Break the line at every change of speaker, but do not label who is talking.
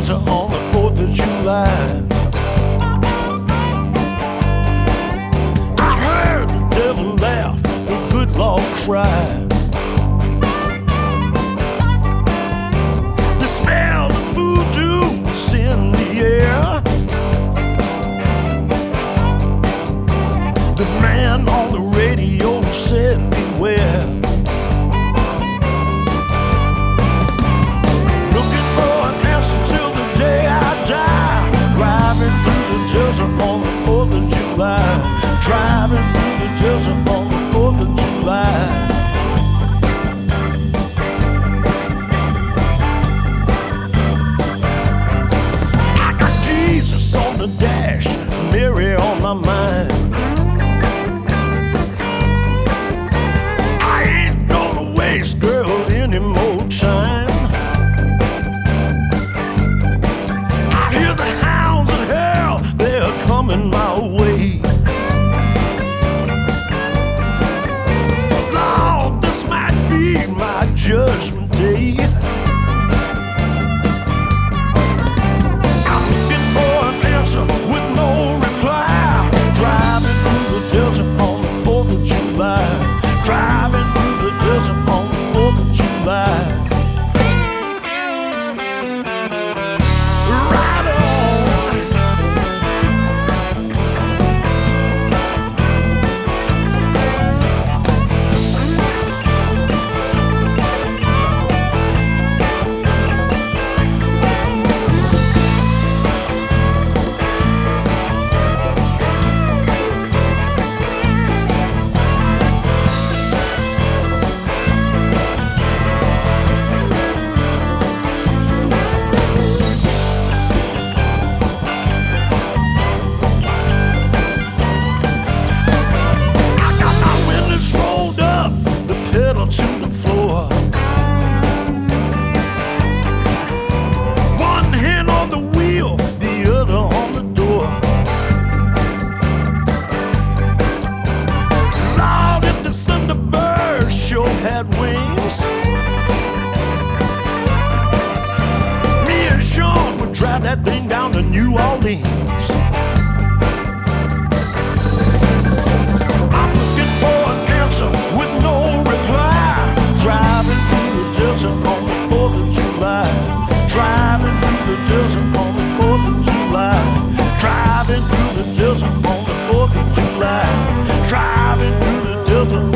desert on the 4th of July. I heard the devil laugh, the good Lord cry. The smell of voodoo's in the air. The man on the radio said beware. Looking for an answer till the day I die. Driving through the desert on the 4th of July. Driving through the desert on the 4th of July. I got Jesus on the dash, Mary on my mind. Girl, any more time. I hear the hounds of hell, they're coming my way. Lord, this might be my judgment day. I'm looking for an answer with no reply. Driving through the desert on the 4th of July. Driving through the desert on the 4th of July. Right to the floor. One hand on the wheel, the other on the door. Lord, if the Thunderbird sure had wings, me and Sean would drive that thing down to New Orleans. I'm looking for an answer with no reply. Driving through the desert on the 4th of July. Driving through the desert on the 4th of July. Driving through the desert on the 4th of July. Driving through the desert.